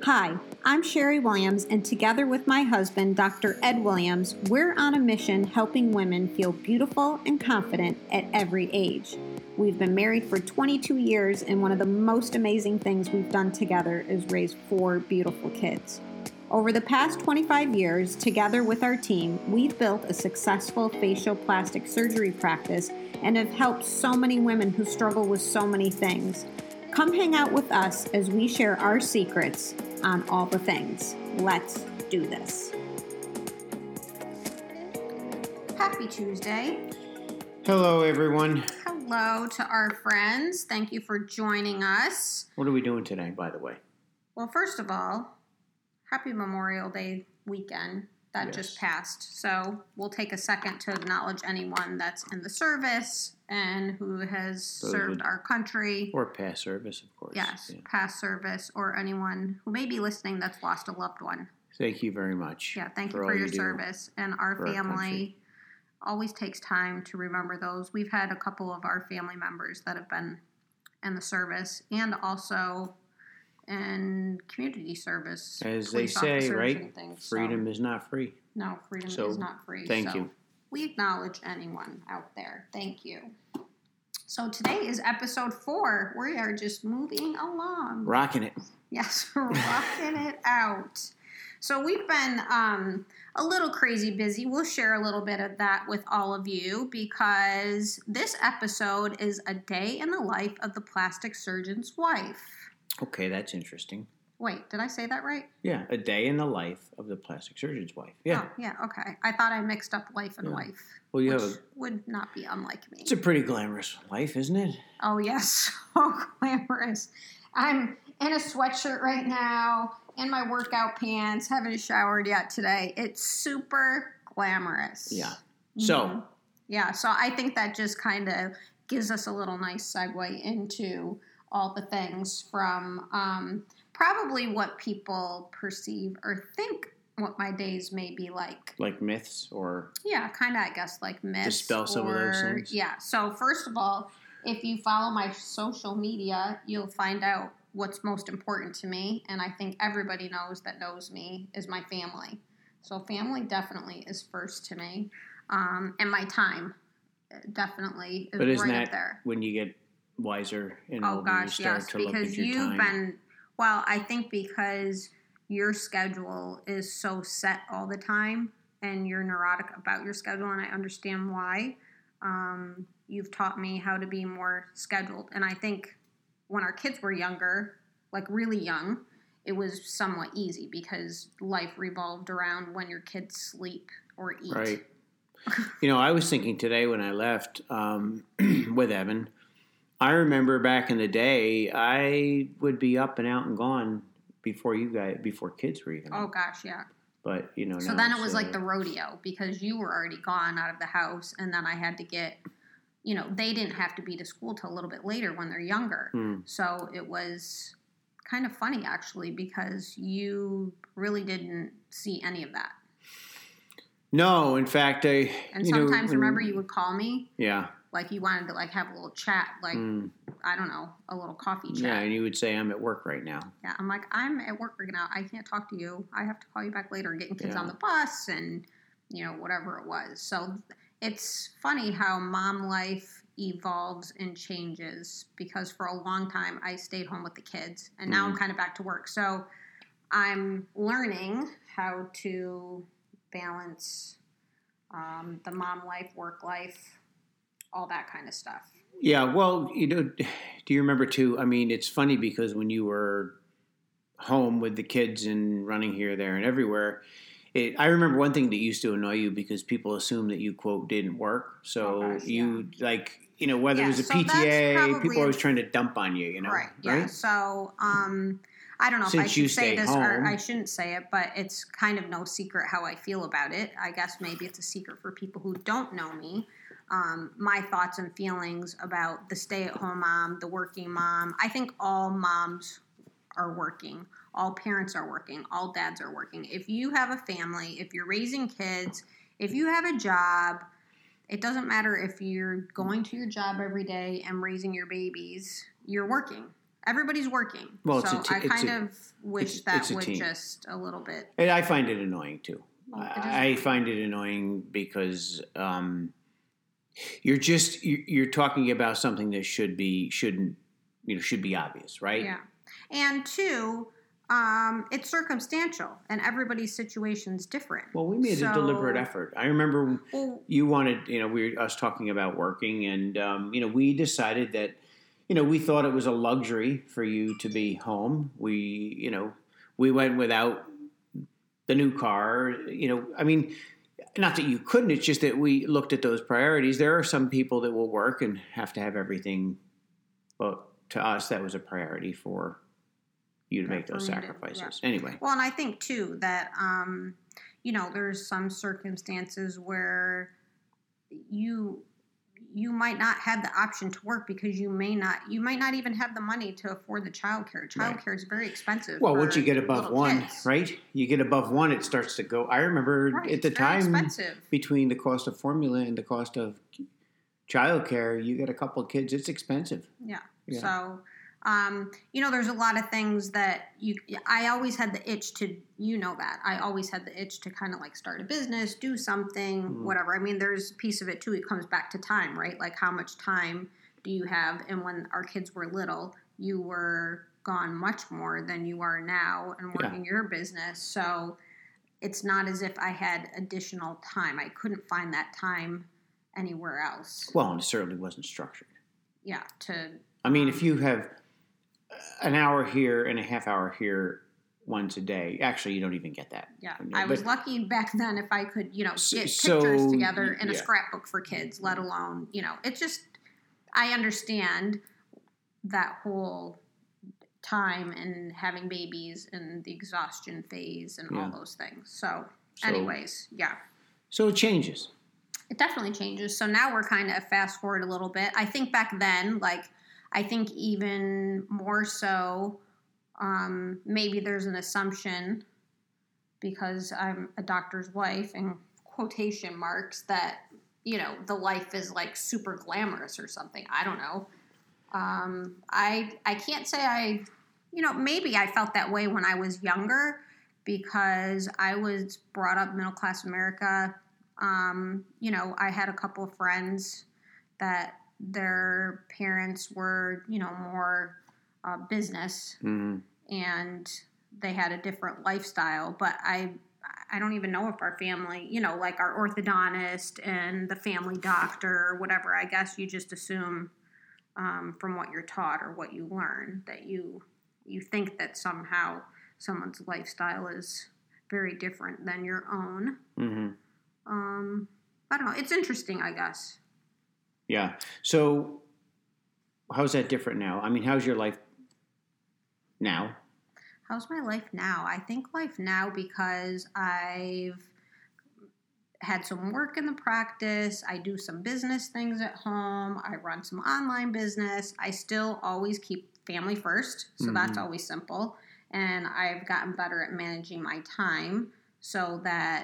Hi, I'm Sherry Williams, and together with my husband, Dr. Ed Williams, we're on a mission helping women feel beautiful and confident at every age. We've been married for 22 years, and one of the most amazing things we've done together is raise 4 beautiful kids. Over the past 25 years, together with our team, we've built a successful facial plastic surgery practice and have helped so many women who struggle with so many things. Come hang out with us as we share our secrets on all the things. Let's do this. Happy Tuesday. Hello, everyone. Hello to our friends. Thank you for joining us. What are we doing today, by the way? Well, first of all, happy Memorial Day weekend that just passed. So we'll take a second to acknowledge anyone that's in the service and who has served our country. Or past service, of course. Yes, past service, or anyone who may be listening that's lost a loved one. Thank you very much. Yeah, thank you for your service. And our family always takes time to remember those. We've had a couple of our family members that have been in the service and also in community service. As they say, right? Freedom is not free. No, freedom is not free. Thank you. We acknowledge anyone out there. Thank you. So today is episode 4. We are just moving along. Rocking it. Yes, rocking it out. So we've been a little crazy busy. We'll share a little bit of that with all of you because this episode is a day in the life of the plastic surgeon's wife. Okay, that's interesting. Wait, did I say that right? Yeah, a day in the life of the plastic surgeon's wife. Yeah. Oh, yeah, okay. I thought I mixed up life and wife. Well, which would not be unlike me. It's a pretty glamorous life, isn't it? Oh, yes. So glamorous. I'm in a sweatshirt right now, in my workout pants, haven't showered yet today. It's super glamorous. Yeah. So. Yeah, so I think that just kind of gives us a little nice segue into all the things from probably what people perceive or think what my days may be like. Like myths or? Yeah, kind of, I guess, like myths. Dispel some of those things. Yeah, so first of all, if you follow my social media, you'll find out what's most important to me, and I think everybody knows me, is my family. So family definitely is first to me, and my time definitely is right up there. When you get wiser and older, you start to look at your time? Well, I think because your schedule is so set all the time and you're neurotic about your schedule, and I understand why. You've taught me how to be more scheduled. And I think when our kids were younger, like really young, it was somewhat easy because life revolved around when your kids sleep or eat. Right. I was thinking today when I left with Evan, I remember back in the day, I would be up and out and gone before kids were even. Oh gosh, yeah. But so then it was like the rodeo because you were already gone out of the house, and then I had to get, they didn't have to be to school till a little bit later when they're younger. So it was kind of funny actually because you really didn't see any of that. No, in fact, and sometimes remember you would call me. Yeah. Like you wanted to have a little chat, I don't know, a little coffee chat. Yeah, and you would say, I'm at work right now. Yeah, I'm like, I'm at work right now. I can't talk to you. I have to call you back later, getting kids on the bus and, whatever it was. So it's funny how mom life evolves and changes because for a long time I stayed home with the kids and now I'm kind of back to work. So I'm learning how to balance the mom life, work life, all that kind of stuff. Yeah, well, do you remember too? I mean, it's funny because when you were home with the kids and running here, there, and everywhere, I remember one thing that used to annoy you because people assumed that you, quote, didn't work. So whether it was a PTA, people were always trying to dump on you, Right, yeah. Right? So, I don't know if I should say this or I shouldn't say it, but it's kind of no secret how I feel about it. I guess maybe it's a secret for people who don't know me. My thoughts and feelings about the stay-at-home mom, the working mom. I think all moms are working. All parents are working. All dads are working. If you have a family, if you're raising kids, if you have a job, it doesn't matter if you're going to your job every day and raising your babies, you're working. everybody's working. Well, so I kind of wish that would just a little bit. And I find it annoying too. Well, I find it annoying because you're talking about something that should be obvious, right? Yeah, and two, it's circumstantial, and everybody's situation's different. Well, we made a deliberate effort. I remember you wanted, us talking about working, and we decided that, we thought it was a luxury for you to be home. We went without the new car. Not that you couldn't. It's just that we looked at those priorities. There are some people that will work and have to have everything, but to us, that was a priority for you to make those sacrifices. Anyway. Well, and I think too that there's some circumstances where you might not have the option to work because you might not even have the money to afford the childcare. Childcare is very expensive. Well, once you get above one, right? You get above one, it starts to go. I remember at the time between the cost of formula and the cost of childcare, you get a couple of kids, it's expensive. Yeah. So, there's a lot of things that I always had the itch to, I always had the itch to kind of like start a business, do something, whatever. I mean, there's a piece of it too. It comes back to time, right? Like how much time do you have? And when our kids were little, you were gone much more than you are now and working your business. So it's not as if I had additional time. I couldn't find that time anywhere else. Well, and it certainly wasn't structured. Yeah. If you have an hour here and a half hour here once a day, actually, you don't even get that. Yeah. I was lucky back then if I could, get pictures together in a scrapbook for kids, let alone, it's just, I understand that whole time and having babies and the exhaustion phase and all those things. So anyways, yeah. So it changes. It definitely changes. So now we're kind of fast forward a little bit. I think back then, I think even more so, maybe there's an assumption because I'm a doctor's wife in quotation marks that, the life is like super glamorous or something. I don't know. I can't say maybe I felt that way when I was younger because I was brought up middle class America. I had a couple of friends that their parents were, more business and they had a different lifestyle. But I don't even know if our family, like our orthodontist and the family doctor or whatever, I guess you just assume from what you're taught or what you learn that you think that somehow someone's lifestyle is very different than your own. Mm-hmm. I don't know. It's interesting, I guess. Yeah. So how's that different now? How's your life now? How's my life now? I think life now because I've had some work in the practice. I do some business things at home. I run some online business. I still always keep family first. So that's always simple. And I've gotten better at managing my time so that,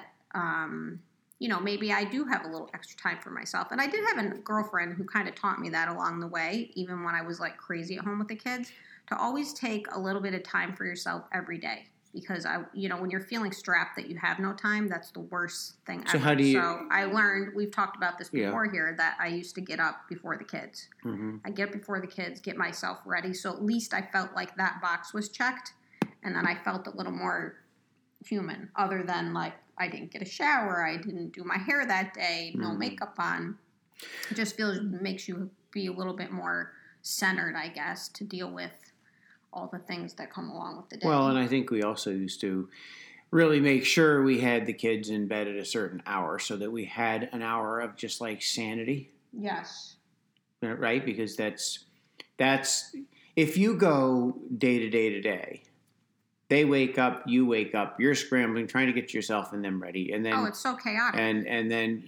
maybe I do have a little extra time for myself. And I did have a girlfriend who kind of taught me that along the way, even when I was like crazy at home with the kids, to always take a little bit of time for yourself every day. Because when you're feeling strapped that you have no time, that's the worst thing ever. So I learned, we've talked about this before here, that I used to get up before the kids. Mm-hmm. I get up before the kids, get myself ready. So at least I felt like that box was checked. And then I felt a little more human, other than like I didn't get a shower, I didn't do my hair that day, no makeup on. It just makes you be a little bit more centered, I guess, to deal with all the things that come along with the day. Well, and I think we also used to really make sure we had the kids in bed at a certain hour so that we had an hour of just like sanity. Yes. Right? Because that's if you go day to day to day, they wake up, you wake up, you're scrambling, trying to get yourself and them ready. And then it's so chaotic. And then,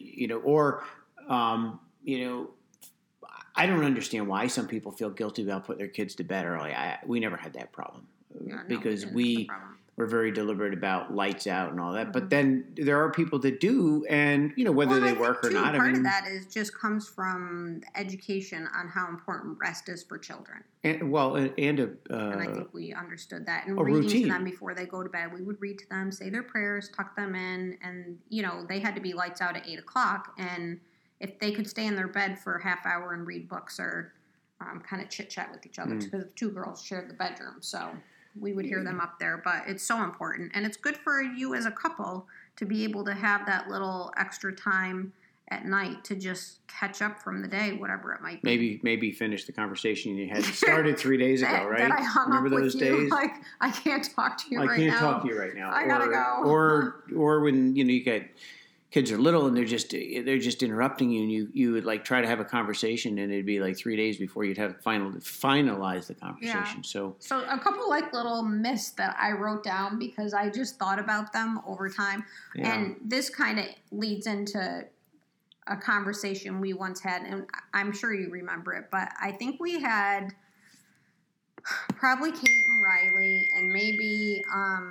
I don't understand why some people feel guilty about putting their kids to bed early. We never had that problem because we're very deliberate about lights out and all that. But then there are people that do, and whether they work or not. Part of that just comes from education on how important rest is for children. And I think we understood that. And reading routine to them before they go to bed, we would read to them, say their prayers, tuck them in, and they had to be lights out at 8:00. And if they could stay in their bed for a half hour and read books or kind of chit chat with each other, because the two girls shared the bedroom, so we would hear them up there. But it's so important, and it's good for you as a couple to be able to have that little extra time at night to just catch up from the day, whatever it might be. Maybe finish the conversation you had started 3 days ago, right? That I hung Remember up those with days? You, like, I can't talk to you right now. I can't talk to you right now. I gotta go. Or when you get kids are little and they're just interrupting you, and you would like try to have a conversation, and it'd be like 3 days before you'd have finalize the conversation. Yeah. So a couple like little myths that I wrote down because I just thought about them over time, and this kind of leads into a conversation we once had, and I'm sure you remember it, but I think we had probably Kate and Riley, and maybe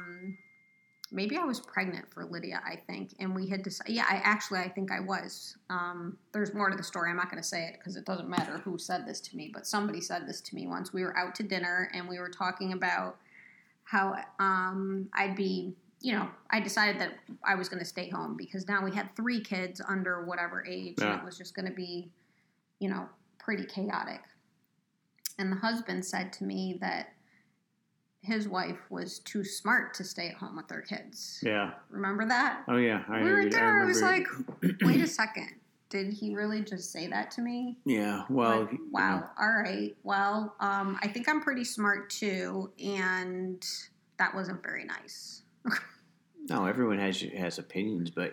I was pregnant for Lydia, I think, and we had decided, I think I was. There's more to the story. I'm not going to say it because it doesn't matter who said this to me, but somebody said this to me once. We were out to dinner, and we were talking about how I'd be, I decided that I was going to stay home because now we had 3 kids under whatever age, and it was just going to be, pretty chaotic. And the husband said to me that his wife was too smart to stay at home with their kids. Yeah. Remember that? Oh, yeah. We were there. I was like, wait a second. Did he really just say that to me? Yeah. Well. Like, wow. All right. Well, I think I'm pretty smart too. And that wasn't very nice. No, everyone has opinions, but,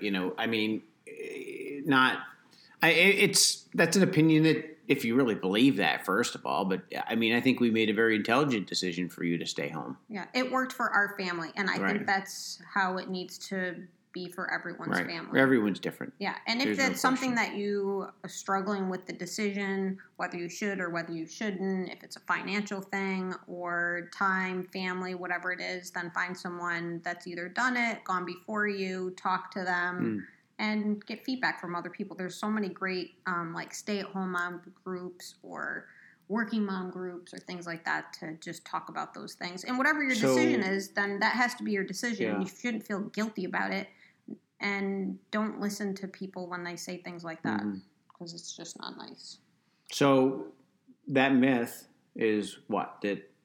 that's an opinion that, if you really believe that, first of all. But, I think we made a very intelligent decision for you to stay home. Yeah, it worked for our family, and I think that's how it needs to be for everyone's family. Everyone's different. Yeah, and if it's something that you are struggling with the decision, whether you should or whether you shouldn't, if it's a financial thing or time, family, whatever it is, then find someone that's either done it, gone before you, talk to them, and get feedback from other people. There's so many great like stay-at-home mom groups or working mom groups or things like that to just talk about those things. And whatever your decision is, then that has to be your decision. Yeah. You shouldn't feel guilty about it. And don't listen to people when they say things like that because it's just not nice. So that myth is what?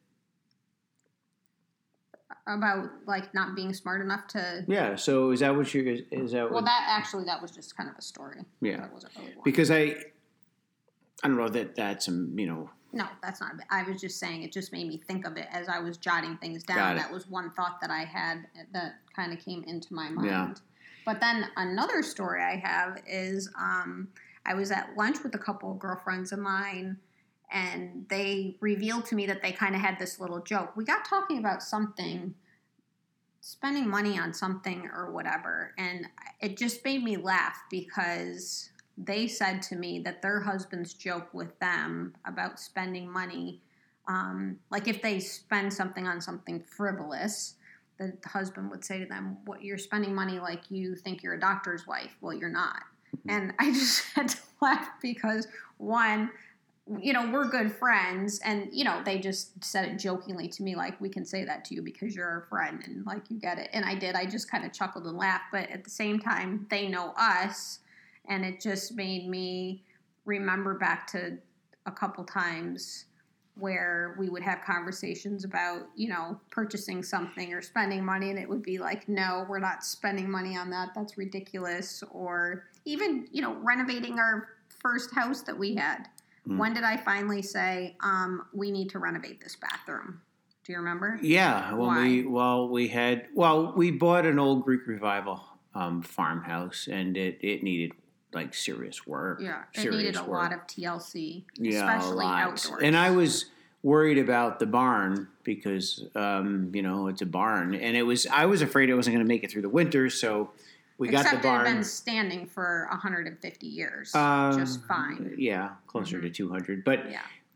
About like not being smart enough to. Yeah. So is that what you is that? Well, that was just kind of a story. Yeah. That wasn't really one. Because I don't know that's No, that's not. I was just saying it just made me think of it as I was jotting things down. That was one thought that I had that kind of came into my mind. Yeah. But then another story I have is I was at lunch with a couple of girlfriends of mine, and they revealed to me that they kind of had this little joke. We got talking about something, spending money on something or whatever, and it just made me laugh because they said to me that their husbands joke with them about spending money. Like if they spend something on something frivolous, the husband would say to them, "What, you're spending money like you think you're a doctor's wife. Well, you're not." And I just had to laugh because, one, we're good friends, and, they just said it jokingly to me, like, we can say that to you because you're our friend, and, like, you get it. And I did. I just kind of chuckled and laughed. But at the same time, they know us, and it just made me remember back to a couple times where we would have conversations about, purchasing something or spending money, and it would be like, no, we're not spending money on that. That's ridiculous. Or even, renovating our first house that we had. When did I finally say, we need to renovate this bathroom? Do you remember? Yeah. We bought an old Greek Revival farmhouse, and it needed like serious work. Yeah, it needed a lot of TLC, especially outdoors. And I was worried about the barn because, it's a barn, and I was afraid it wasn't going to make it through the winter, so we got the barn. Except it had been standing for 150 years, just fine. Yeah, closer to 200. But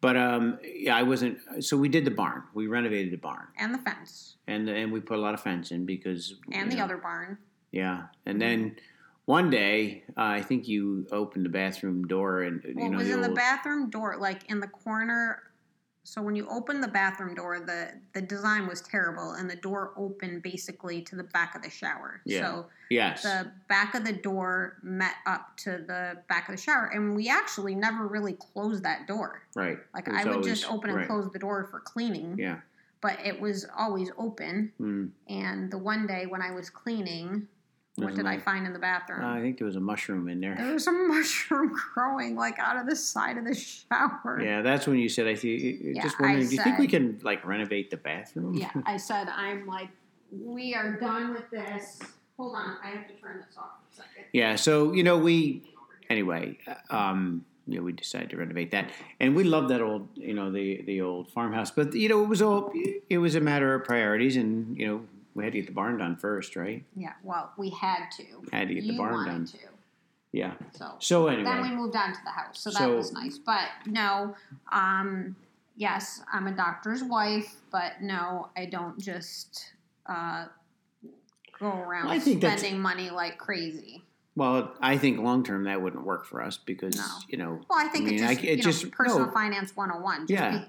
But yeah, I wasn't. So we did the barn. We renovated the barn, And the fence. and we put a lot of fence in because And the other barn. Yeah, and then one day I think you opened the bathroom door, and Well, it was in the bathroom door, like in the corner. So when you open the bathroom door, the design was terrible, and the door opened basically to the back of the shower. Yeah. So Yes. the back of the door met up to the back of the shower, and we actually never really closed that door. Right. Like It was I would always- just open and right. close the door for cleaning. Yeah. But it was always open. Mm. And the one day when I was cleaning, what Wasn't did I like- find in the bathroom? I think there was a mushroom in there. There was a mushroom growing like out of the side of the shower. Yeah, that's when you said, I think, Yeah, just wondering, I do you think we said- can like renovate the bathroom? Yeah, I said, I'm like, we are done with this. Hold on, I have to turn this off for a second. Yeah, so, anyway, we decided to renovate that. And we loved that old, the old farmhouse. But, it was a matter of priorities and, we had to get the barn done first, right? Yeah, well, we had to. Had to get the barn done. To. Yeah. So anyway. then we moved on to the house, so that So- was nice. But no, yes, I'm a doctor's wife, but no, I don't just go around I think that's- spending money like crazy. Well, I think long term that wouldn't work for us because, No. Well, I think it's just personal finance 101. Yeah.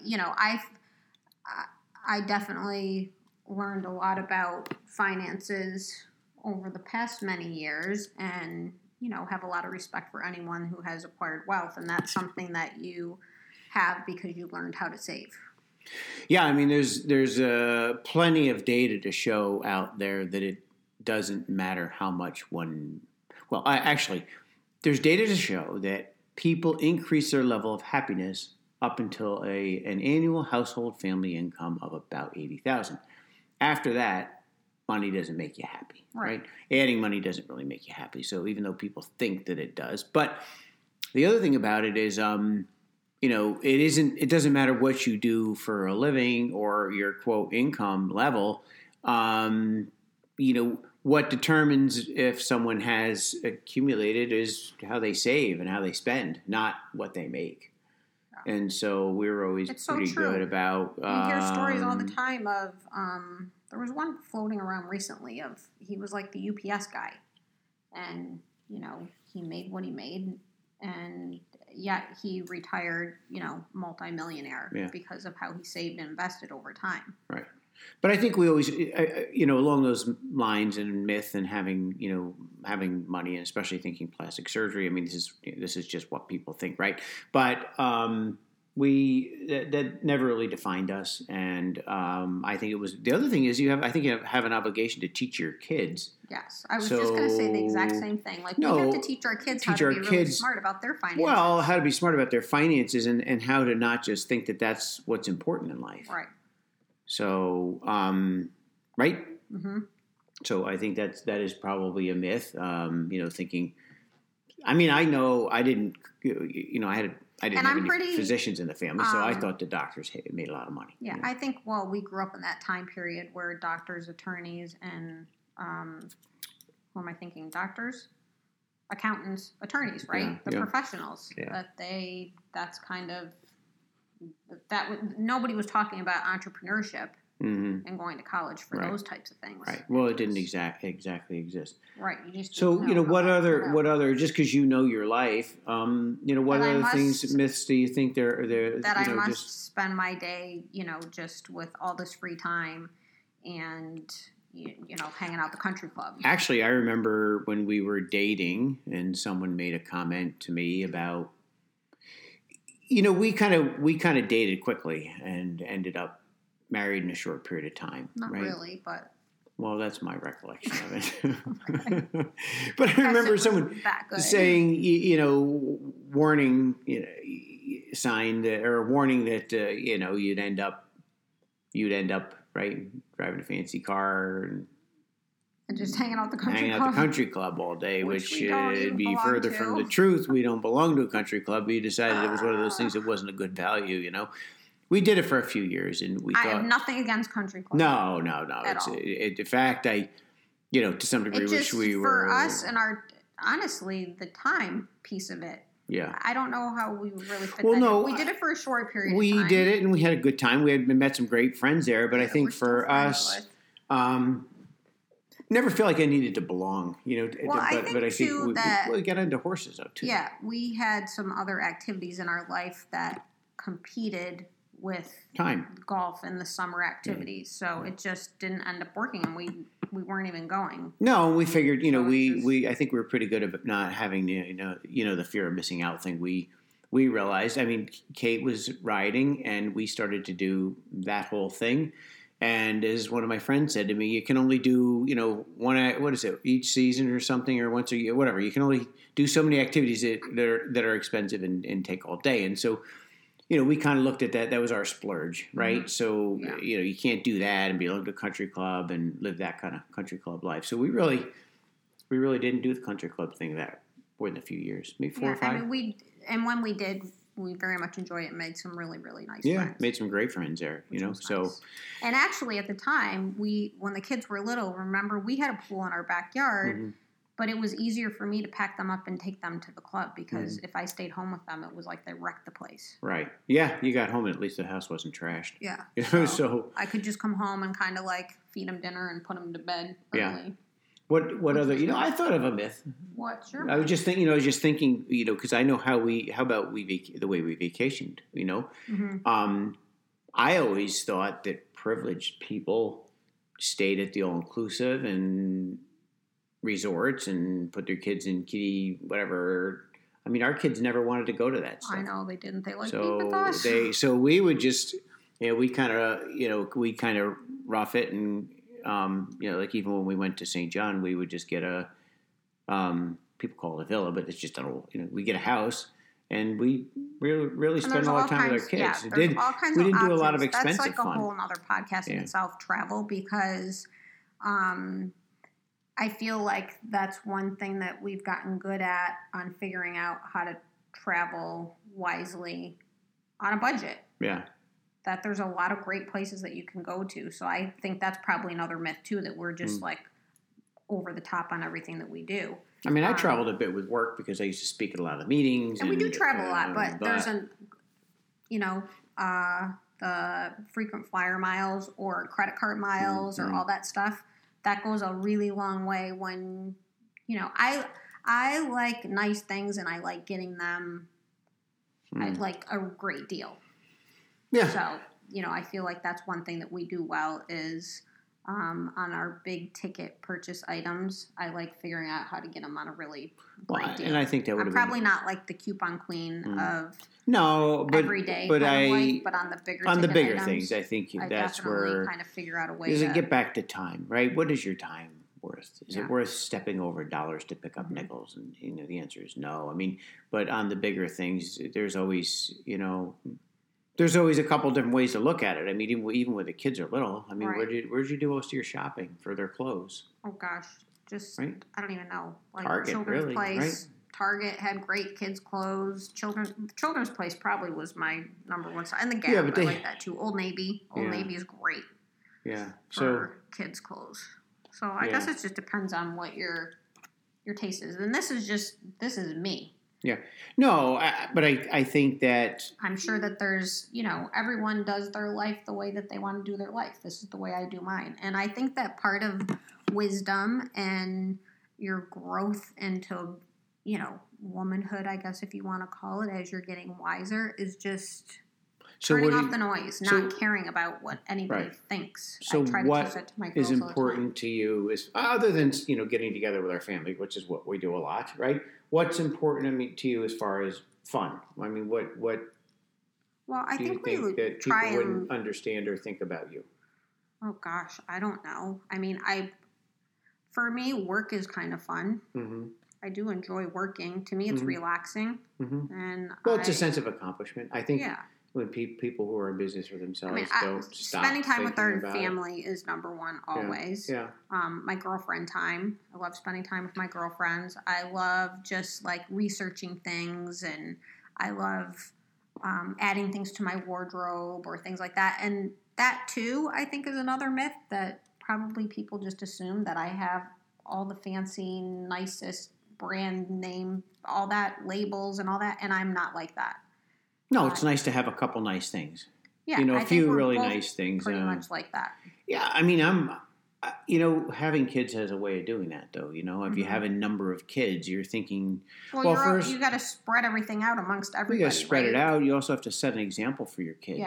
I definitely learned a lot about finances over the past many years, and have a lot of respect for anyone who has acquired wealth, and that's something that you have because you learned how to save. Yeah, I mean, there's plenty of data to show out there that it doesn't matter how much one. Well, actually, there's data to show that people increase their level of happiness up until an annual household family income of about $80,000. After that, money doesn't make you happy, right? Adding money doesn't really make you happy. So even though people think that it does, but the other thing about it is, it isn't. It doesn't matter what you do for a living or your quote income level. What determines if someone has accumulated is how they save and how they spend, not what they make. And so we're always pretty good about. You hear stories all the time of. There was one floating around recently of he was like the UPS guy, and he made what he made, and yet he retired, multimillionaire because of how he saved and invested over time. Right. But I think we always, along those lines and myth and having money and especially thinking plastic surgery. I mean, this is just what people think, right? But that never really defined us, and I think it was the other thing is you have an obligation to teach your kids. Yes, I was just going to say the exact same thing. Like we have to teach our kids how to be really smart about their finances. Well, how to be smart about their finances and how to not just think that that's what's important in life. Right. So, right? Mm-hmm. So I think that is probably a myth. Thinking. I mean, I know I didn't. I didn't have any physicians in the family, so I thought the doctors made a lot of money. Yeah, I think. Well, we grew up in that time period where doctors, attorneys, and who am I thinking? Doctors, accountants, attorneys, right? The professionals. Yeah. That's kind of. Nobody was talking about entrepreneurship and going to college for those types of things. Right. Well, it didn't exactly exist. Right. You just what other just because you know your life, what other myths do you think there that I must spend my day, just with all this free time and hanging out at the country club. Actually, I remember when we were dating and someone made a comment to me about. We kind of dated quickly and ended up married in a short period of time. Not right? really, but. Well, that's my recollection of it. But I remember someone saying, warning, sign or warning that you'd end up right driving a fancy car and just hanging out at the country club all day, which would be further from the truth. We don't belong to a country club. We decided it was one of those things that wasn't a good value, We did it for a few years, and I have nothing against country clubs. No. In fact, I, to some degree, wish we were. For us and honestly, the time piece of it, Yeah. I don't know how we really fit Well, that no, in. We did it for a short period of we time. did it, and we had a good time. We had met some great friends there, but I think we're still for friends us, with. never feel like I needed to belong, Well, I think, too, that- we got into horses, though, too. Yeah, we had some other activities in our life that competed with Time. golf and the summer activities, so it just didn't end up working, and we weren't even going. No, we figured, So I think we were pretty good at not having the fear of missing out thing. We realized, I mean, Kate was riding, and we started to do that whole thing. And as one of my friends said to me, you can only do, each season or something, or once a year, whatever. You can only do so many activities that are expensive and take all day. And so, we kind of looked at that. That was our splurge, right? Mm-hmm. So, you can't do that and belong to a country club and live that kind of country club life. So we really didn't do the country club thing that more than a few years, maybe 4 or 5. I mean, when we did, we very much enjoyed it and made some really, really nice friends. Yeah, made some great friends there, so. Nice. And actually at the time, when the kids were little, remember, we had a pool in our backyard, mm-hmm. but it was easier for me to pack them up and take them to the club because if I stayed home with them, it was like they wrecked the place. Right. Yeah, you got home and at least the house wasn't trashed. Yeah. So I could just come home and kind of feed them dinner and put them to bed early. Yeah. What other? I thought of a myth. What? Sure. I was just thinking. Because I know how about the way we vacationed. Mm-hmm. I always thought that privileged people stayed at the all-inclusive and resorts and put their kids in kiddie whatever. I mean, our kids never wanted to go to that stuff. I know they didn't. They liked being with us. So we would just, we kind of rough it and. Even when we went to St. John, we would just get people call it a villa, but it's just we get a house, and we really spend a lot of time with our kids. Yeah, we didn't do a lot of expensive fun. That's like a whole other podcast in itself, travel, because I feel like that's one thing that we've gotten good at on figuring out how to travel wisely on a budget. Yeah. That there's a lot of great places that you can go to. So I think that's probably another myth, too, that we're just, over the top on everything that we do. I mean, I traveled a bit with work because I used to speak at a lot of meetings. And we do travel a lot, but there's the frequent flyer miles or credit card miles or all that stuff. That goes a really long way when, I like nice things and I like getting them at, a great deal. Yeah. So, I feel like that's one thing that we do well is on our big ticket purchase items, I like figuring out how to get them on a really great deal. And I think that would I'm probably not like the coupon queen of every day, but but on the bigger things, I think that's where kind of figure out a way. Does it get back to time, right? What is your time worth? Is it worth stepping over dollars to pick up nickels? And the answer is no. I mean, but on the bigger things, there's always There's always a couple different ways to look at it. I mean, even when the kids are little. I mean, right. where'd you do most of your shopping for their clothes? Oh gosh, just right? I don't even know. Target, Children's really, Place. Right? Target had great kids' clothes. Children's Place probably was my number one. And the Gap, yeah, but I like that too. Old Navy. Old Navy is great. Yeah. For kids' clothes. So I guess it just depends on what your taste is. And this is me. Yeah. No, but I think that... I'm sure that there's, everyone does their life the way that they want to do their life. This is the way I do mine. And I think that part of wisdom and your growth into, womanhood, I guess if you want to call it, as you're getting wiser, is just turning off the noise, not caring about what anybody thinks. So I try to what teach that to my girls is important to you is, other than, getting together with our family, which is what we do a lot, right? What's important to you as far as fun? I mean, what Well, I do you think think that people wouldn't understand or think about you? Oh gosh, I don't know. I mean, for me, work is kind of fun. Mm-hmm. I do enjoy working. To me, it's relaxing, and it's a sense of accomplishment. I think when people who are in business for themselves don't stop spending time with our about family is number one always. Yeah. My girlfriend time. I love spending time with my girlfriends. I love just researching things, and I love adding things to my wardrobe or things like that. And that too, I think, is another myth that probably people just assume that I have all the fancy, nicest brand name, all that, labels and all that, and I'm not like that. No, it's nice to have a couple nice things. Yeah, a I think few we're really both nice things. pretty much like that. Yeah, I mean, having kids has a way of doing that, though. If you have a number of kids, you're thinking, well first you got to spread everything out amongst everybody. You got to spread it out. You also have to set an example for your kids. Yeah,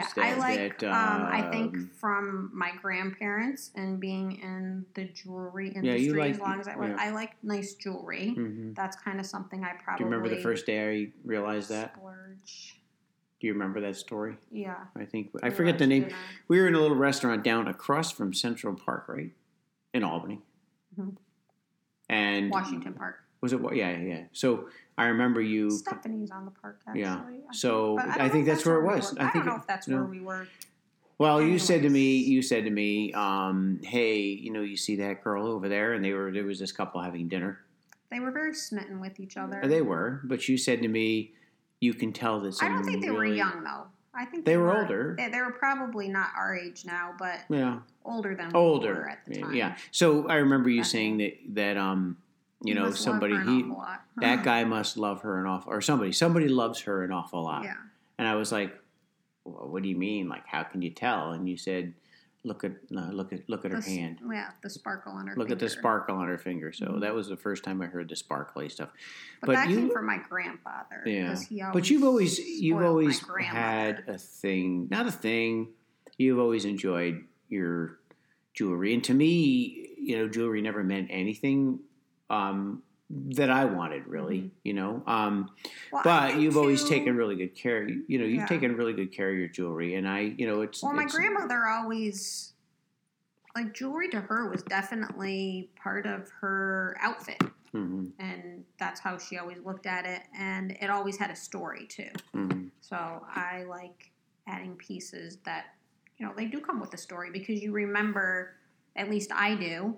I think from my grandparents and being in the jewelry industry as long as I was, I like nice jewelry. Mm-hmm. That's kind of something I probably. Do you remember the first day I realized that? Splurge. Do you remember that story? Yeah. I forget the name. Dinner. We were in a little restaurant down across from Central Park, right? In Albany. Mm-hmm. And Washington Park. Was it? Yeah. So I remember you. Stephanie's on the park, actually. Yeah. So I think that's where it was. I don't know if that's where we were. Well, anyways. You said to me, hey, you see that girl over there? And there was this couple having dinner. They were very smitten with each other. They were. But you said to me, you can tell that. I don't think they were young, though. I think they were older. They were probably not our age now, but older than we were at the time. Yeah. So I remember you saying that somebody that guy must love her an awful, or somebody loves her an awful lot. Yeah. And I was like, well, what do you mean? Like, how can you tell? And you said, look at her hand. Yeah, the sparkle on her finger. Look at the sparkle on her finger. So that was the first time I heard the sparkly stuff. But that came from my grandfather. Yeah. But you've always had a thing, not a thing. You've always enjoyed your jewelry, and to me, jewelry never meant anything that I wanted, really. But you've always taken really good care. You've taken really good care of your jewelry, and it's. Well, my grandmother always, like, jewelry to her was definitely part of her outfit, and that's how she always looked at it, and it always had a story too. So I like adding pieces that they do come with a story because you remember. At least I do.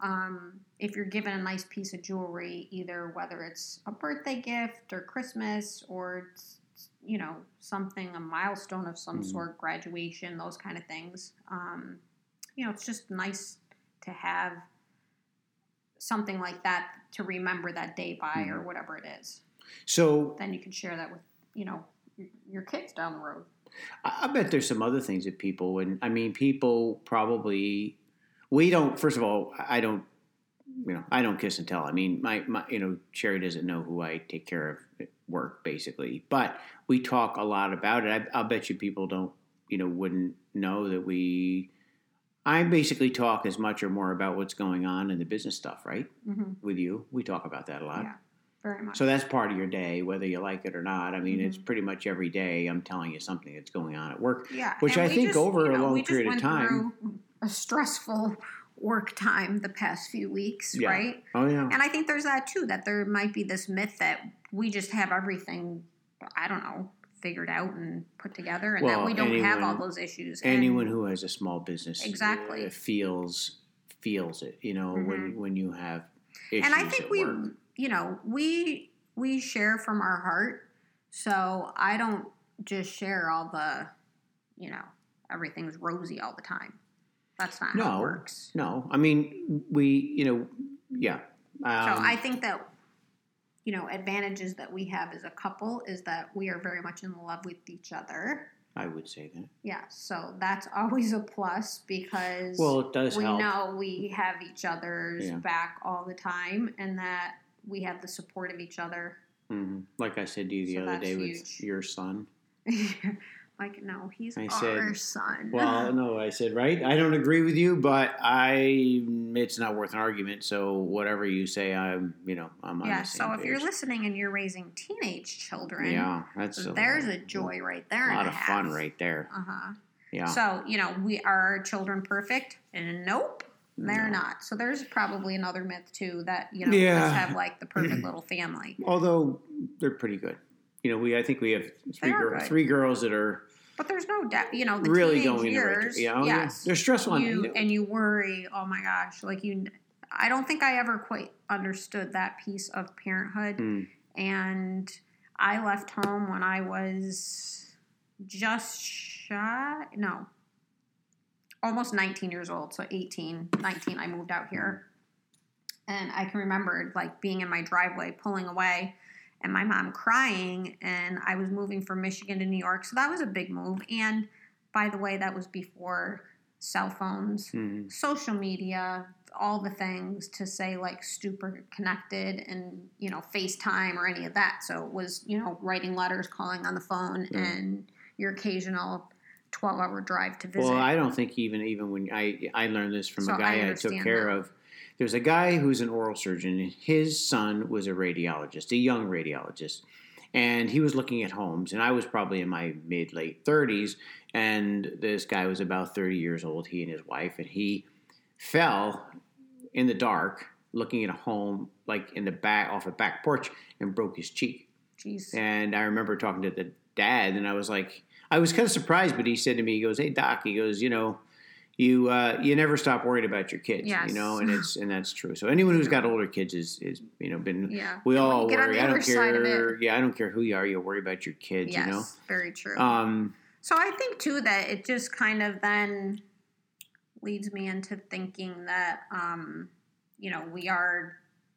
If you're given a nice piece of jewelry, either whether it's a birthday gift or Christmas or something, a milestone of some sort, graduation, those kind of things. It's just nice to have something like that to remember that day by or whatever it is. So then you can share that with your kids down the road. I bet there's some other things that people probably. We don't. First of all, I don't kiss and tell. I mean, my Sherry doesn't know who I take care of at work, basically. But we talk a lot about it. I'll bet you people don't, wouldn't know that I basically talk as much or more about what's going on in the business stuff, right? Mm-hmm. With you, we talk about that a lot. Yeah, very much. So that's part of your day, whether you like it or not. I mean, it's pretty much every day I'm telling you something that's going on at work. Yeah, which I think over a long period of time. A stressful work time the past few weeks, right? Oh, yeah. And I think there's that, too, that there might be this myth that we just have everything, I don't know, figured out and put together, and that we don't have all those issues. Anyone who has a small business exactly feels it, when you have issues. And I think at work. we share from our heart, so I don't just share all the, everything's rosy all the time. That's not how it works. No. I mean, yeah. So I think that, advantages that we have as a couple is that we are very much in love with each other. I would say that. Yeah. So that's always a plus because it does we help. know we have each other's back all the time and that we have the support of each other. Mm-hmm. Like I said to you the other day with your son. Like, no, he's our son. Well, no, I said, right? I don't agree with you, but it's not worth an argument. So whatever you say, I'm on the same page. So if you're listening and you're raising teenage children, there's a joy right there. A lot of fun right there. Uh-huh. Yeah. So, are our children perfect? And nope, they're not. So there's probably another myth too that, let's have like the perfect little family. Although they're pretty good. I think we have three girls that are. But there's no doubt, the really teenage going years. Yes, they're stressful. And you worry. Oh my gosh! I don't think I ever quite understood that piece of parenthood. And I left home when I was almost 19 years old. So 18, 19, I moved out here. And I can remember like being in my driveway, pulling away, and my mom crying. And I was moving from Michigan to New York. So that was a big move. And by the way, that was before cell phones, social media, all the things to say like super connected and, FaceTime or any of that. So it was, writing letters, calling on the phone, and your occasional 12-hour drive to visit. Well, I don't think even when I learned this from a guy I took care of. There's a guy who's an oral surgeon, and his son was a radiologist, a young radiologist. And he was looking at homes, and I was probably in my late 30s, and this guy was about 30 years old, he and his wife, and he fell in the dark looking at a home, like in the back, off a back porch, and broke his cheek. Jeez. And I remember talking to the dad, and I was like, I was kind of surprised, but he said to me, he goes, "Hey, Doc," he goes, you never stop worrying about your kids, yes. and that's true. So anyone who's got older kids is been, yeah. We all worry. I don't care. Yeah, I don't care who you are. You'll worry about your kids. Yes, very true. So I think too that it just kind of then leads me into thinking that, we are,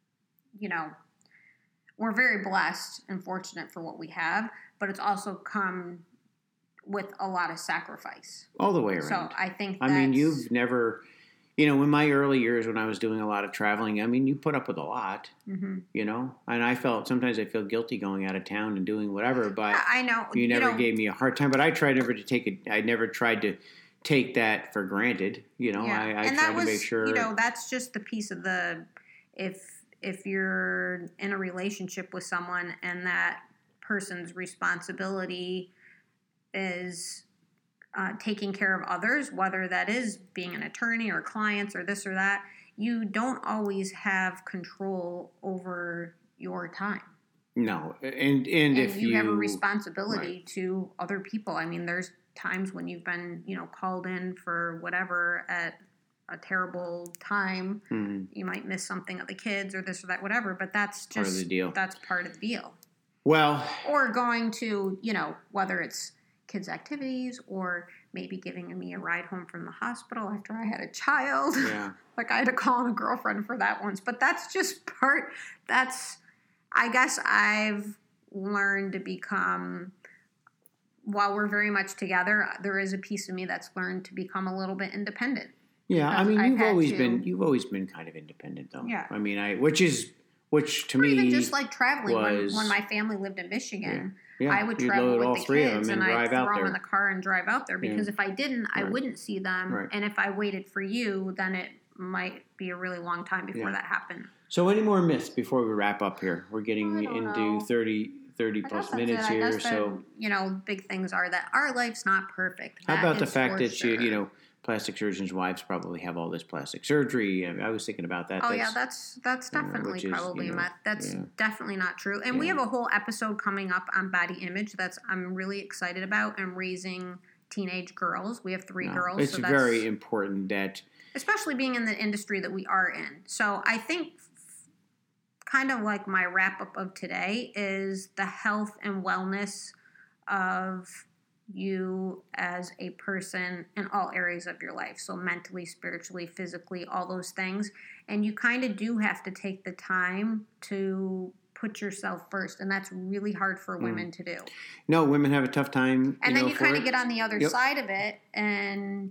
we're very blessed and fortunate for what we have, but it's also come with a lot of sacrifice. All the way around. So I think you've never, in my early years when I was doing a lot of traveling, you put up with a lot, and sometimes I feel guilty going out of town and doing whatever, but I know you never gave me a hard time, but I never tried to take that for granted, I tried to make sure. That's just the piece of if you're in a relationship with someone and that person's responsibility is taking care of others, whether that is being an attorney or clients or this or that, you don't always have control over your time. No, and if you have a responsibility to other people. There's times when you've been, called in for whatever at a terrible time. Mm-hmm. You might miss something of the kids or this or that, whatever, but that's just part of the deal. That's part of the deal. Well, or going to, whether it's kids' activities or maybe giving me a ride home from the hospital after I had a child. Yeah. Like I had to call on a girlfriend for that once. But that's just I guess I've learned to become, while we're very much together, there is a piece of me that's learned to become a little bit independent. Yeah, you've always been kind of independent though. Yeah. Which to me, even just like traveling when my family lived in Michigan. Yeah, I would travel with the kids and I'd throw them there in the car and drive out there because if I didn't, I wouldn't see them. Right. And if I waited for you, then it might be a really long time before that happened. So any more myths before we wrap up here? We're getting into 30 plus minutes here. So, big things are that our life's not perfect. How about the fact that plastic surgeons' wives probably have all this plastic surgery? I was thinking about that. That's definitely probably a myth. That's definitely not true. And we have a whole episode coming up on body image I'm really excited about, and raising teenage girls. We have 3 girls. It's very important that, especially being in the industry that we are in. So I think kind of like my wrap up of today is the health and wellness of you as a person in all areas of your life. So mentally, spiritually, physically, all those things. And you kind of do have to take the time to put yourself first. And that's really hard for women to do. No, women have a tough time. And then you kind of get on the other side of it, and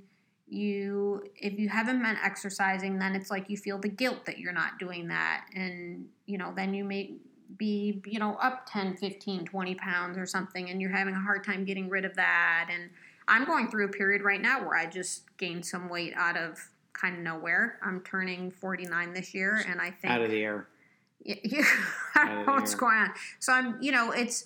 if you haven't been exercising, then it's like you feel the guilt that you're not doing that. And, then you may be, up 10, 15, 20 pounds or something, and you're having a hard time getting rid of that. And I'm going through a period right now where I just gained some weight out of kind of nowhere. I'm turning 49 this year, and I think... Out of the air. Yeah, I don't know what's going on. So I'm, it's...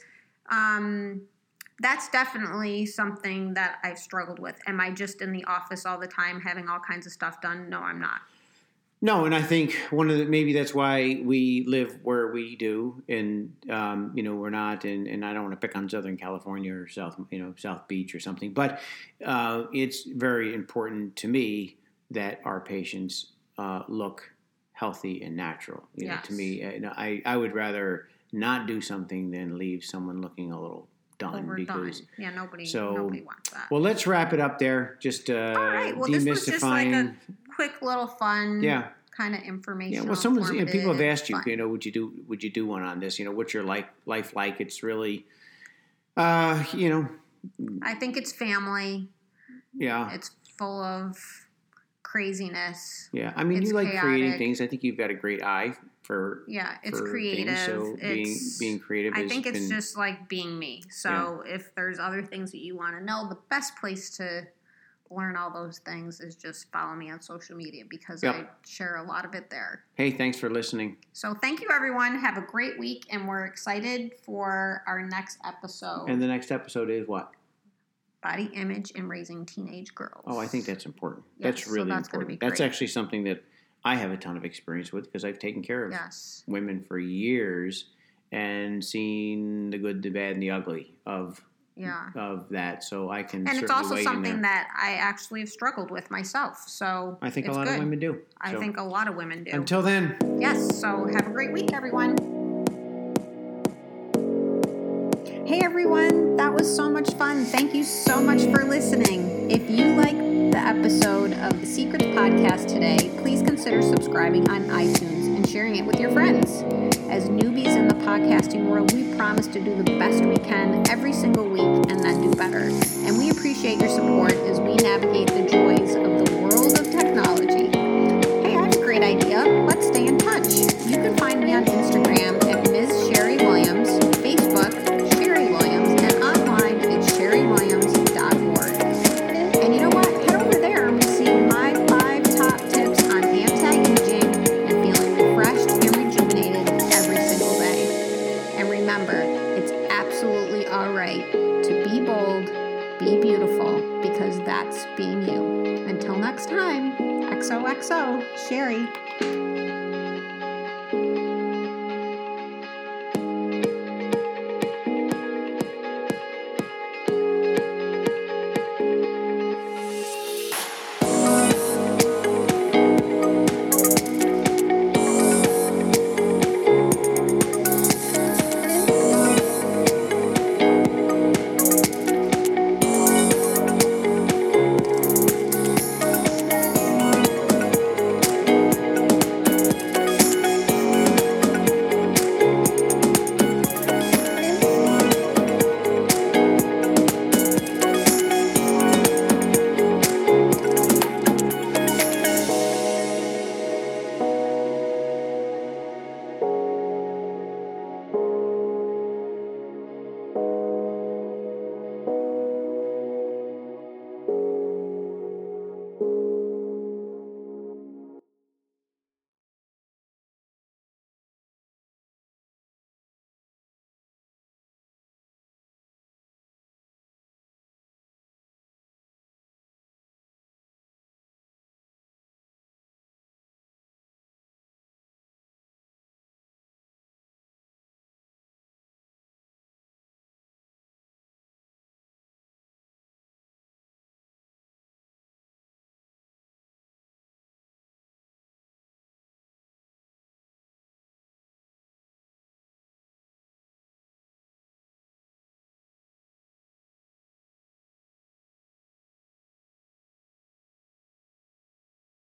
That's definitely something that I've struggled with. Am I just in the office all the time having all kinds of stuff done? No, I'm not. No, and I think maybe that's why we live where we do, and we're not, and I don't want to pick on Southern California or South Beach or something, but it's very important to me that our patients look healthy and natural. To me, I would rather not do something than leave someone looking a little done. Because nobody wants that. Well, let's wrap it up there. Just all right. Well, demystifying. this was just like a quick little fun kind of informational. Yeah, well, people have asked you, fun. would you do one on this? What's your life like? It's really, I think it's family. Yeah. It's full of craziness. Yeah, I mean, it's you like chaotic. creating things. I think you've got a great eye for it's for creative. Things, so being creative. I think it's just like being me. So if there's other things that you want to know, the best place to learn all those things is just follow me on social media because I share a lot of it there. Hey, thanks for listening. So thank you, everyone. Have a great week, and we're excited for our next episode. And the next episode is what? Body image and raising teenage girls. Oh, I think that's important. Yes, that's really that's important. Gonna be great. That's actually something that I have a ton of experience with because I've taken care of women for years and seen the good, the bad, and the ugly of that. So I can. And it's also something that I actually have struggled with myself. So I think a lot of women do. I think a lot of women do. Until then. Yes. So have a great week, everyone. Hey everyone, that was so much fun. Thank you so much for listening. If you liked the episode of the Secrets Podcast today, please consider subscribing on iTunes and sharing it with your friends. As newbies in the podcasting world, we promise to do the best we can every single week and then do better. And we appreciate your support as we navigate the joys of the world of technology. Hey, I have a great idea. Let's stay in touch. You can find me on Instagram at Ms. Sherry Williams, Facebook, Sherry Williams, and online at sherrywilliams.org. And you know what? Head over there and receive my 5 top tips on anti-aging and feeling refreshed and rejuvenated every single day. And remember, it's absolutely all right to be bold, be beautiful, because that's being you. Until next time, XOXO, Sherry.